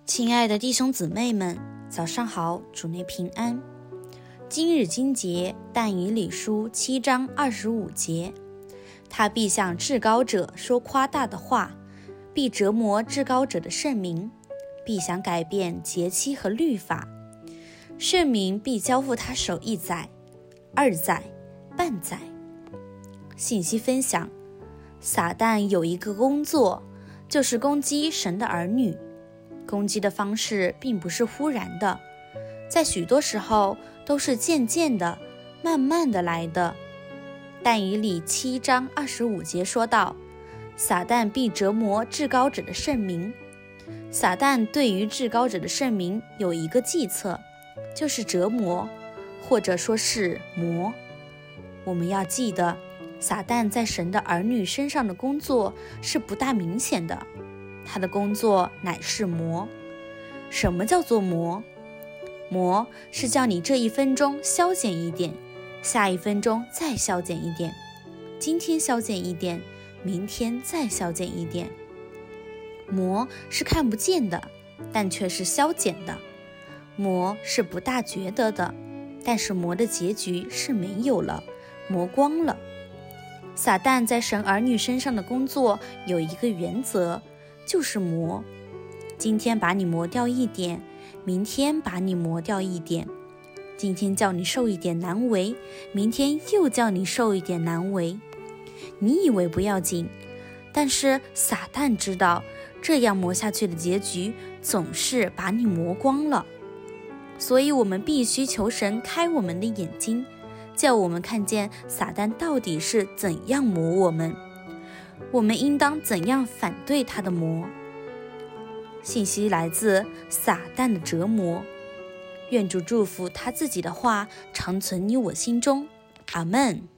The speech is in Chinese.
亲爱的弟兄姊妹们，早上好，主内平安。今日经节，但以理书7章25节。他必向至高者说夸大的话，必折磨至高者的圣名，必想改变节期和律法。圣名必交付他手1载、2载、半载。信息分享：撒旦有一个工作，就是攻击神的儿女。攻击的方式并不是忽然的，在许多时候都是渐渐的、慢慢的来的。但以理7章25节说道，撒旦必折磨至高者的圣名。撒旦对于至高者的圣名有一个计策，就是折磨，或者说是磨。我们要记得，撒旦在神的儿女身上的工作是不大明显的，他的工作乃是磨。什么叫做磨？磨是叫你这1分钟消减一点，下1分钟再消减一点，今天消减一点，明天再消减一点。磨是看不见的，但却是消减的。磨是不大觉得的，但是磨的结局是没有了，磨光了。撒旦在神儿女身上的工作有一个原则，就是磨。今天把你磨掉1点，明天把你磨掉1点。今天叫你受一点难为，明天又叫你受一点难为。你以为不要紧，但是撒旦知道，这样磨下去的结局总是把你磨光了。所以我们必须求神开我们的眼睛，叫我们看见撒旦到底是怎样磨我们，我们应当怎样反对他的磨。信息来自撒旦的折磨。愿主祝福他自己的话常存你我心中，阿们。